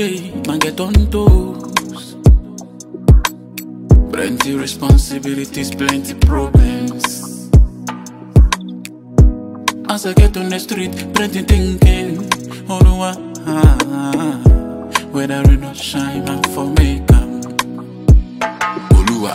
day, man get on toes. Plenty responsibilities, plenty problems. As I get on the street, plenty thinking. Oh no, whether or not shine, man for make up. Oluwa.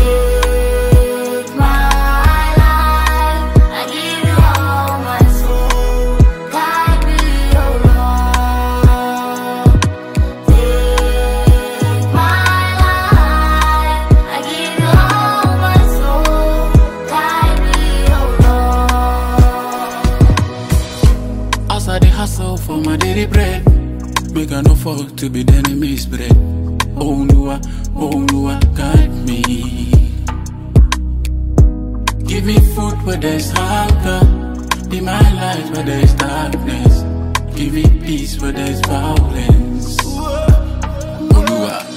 I dey hustle for my daily bread. Make I no fall to be the enemy's bread. Oh Lua, guide me. Give me food where there's hunger. Be my light where there's darkness. Give me peace where there's violence. Oh Lua.